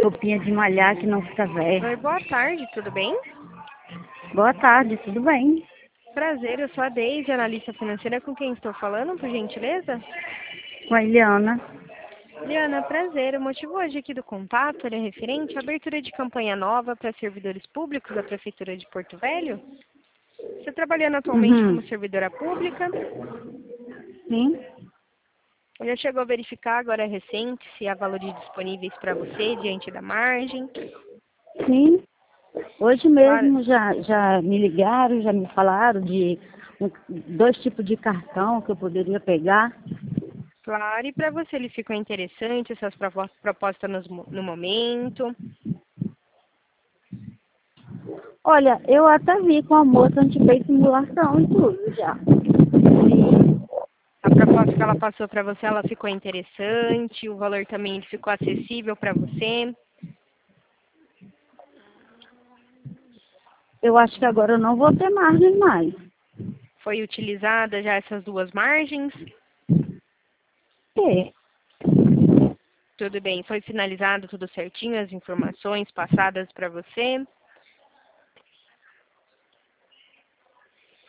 roupinha de malhar que não fica velha. Oi, boa tarde, tudo bem? Boa tarde, tudo bem? Prazer, eu sou a Deise, analista financeira, com quem estou falando, por gentileza? Com a Eliana. Liana, prazer. O motivo hoje aqui do contato ele é referente à abertura de campanha nova para servidores públicos da Prefeitura de Porto Velho. Você está trabalhando atualmente como servidora pública? Sim, Já chegou a verificar agora recente se há valores disponíveis para você diante da margem? sim. Hoje Claro, mesmo já me ligaram, já me falaram de dois tipos de cartão que eu poderia pegar. claro. E para você ele ficou interessante, essas propostas no momento? Olha, eu até vi com a moça, a gente fez simulação e tudo já. Sim. A proposta que ela passou para você, ela ficou interessante, o valor também ele ficou acessível para você. Eu acho que agora eu não vou ter margem mais. Foi utilizada já essas duas margens? É, Tudo bem, foi finalizado tudo certinho, as informações passadas para você?